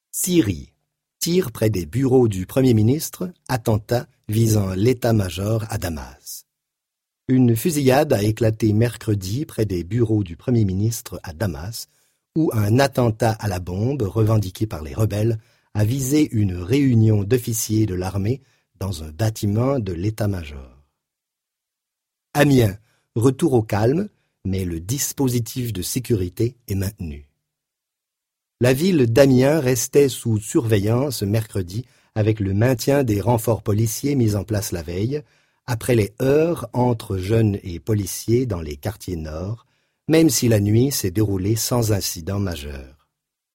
Syrie. Tir près des bureaux du Premier ministre, attentat visant l'état-major à Damas. Une fusillade a éclaté mercredi près des bureaux du Premier ministre à Damas, où un attentat à la bombe revendiqué par les rebelles a visé une réunion d'officiers de l'armée dans un bâtiment de l'état-major. Amiens. Retour au calme, mais le dispositif de sécurité est maintenu. La ville d'Amiens restait sous surveillance mercredi avec le maintien des renforts policiers mis en place la veille, après les heurts entre jeunes et policiers dans les quartiers nord, même si la nuit s'est déroulée sans incident majeur.